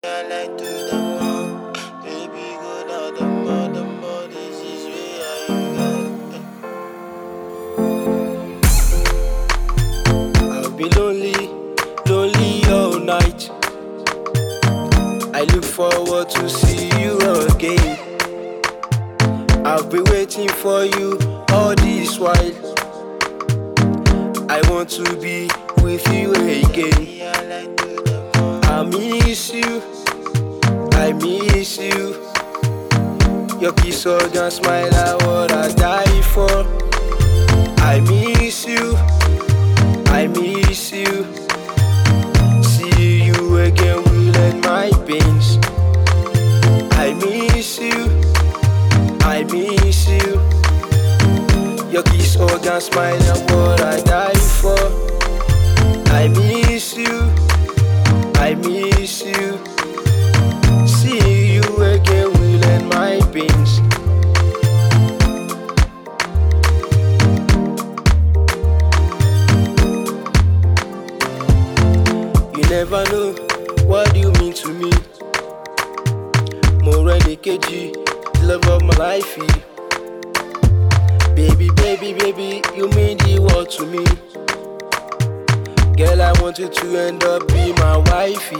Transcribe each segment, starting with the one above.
I like to the more, baby, go down the more, this is where I got. I'll be lonely, lonely all night. I look forward to see you again. I've been waiting for you all this while. I want to be with you again. I miss you, I miss you. Your kiss, hug and smile are what I die for. I miss you, I miss you. See you again will end my pains. I miss you, I miss you. Your kiss, hug and smile are what I die for. I miss you, I miss you. See you again will end my pains. You never know what you mean to me. Morenikeji, the love of my life. Baby, baby, baby, you mean the world to me. Girl, I want you to end up be my wifey.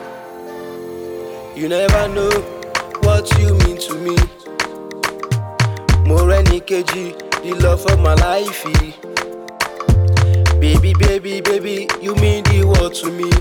You never know what you mean to me. Morenikeji, the love of my life. Baby, baby, baby, you mean the world to me.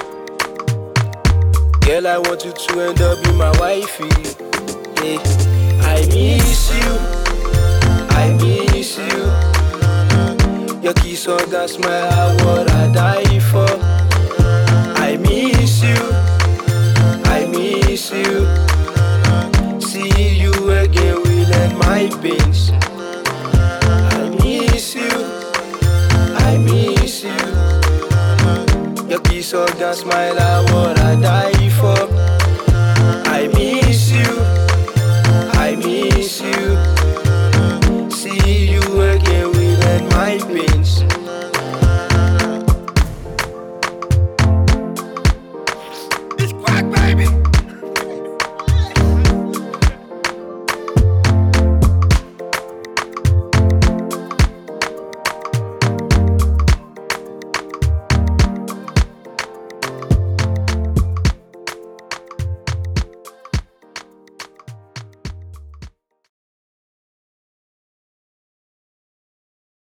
Girl, I want you to end up be my wifey. Yeah. I miss you, I miss you. Your kiss, hug and smile are what I die for. I miss you, I miss you. See you again will end my pains. I miss you, I miss you. Your kiss, hug and smile are what I die for.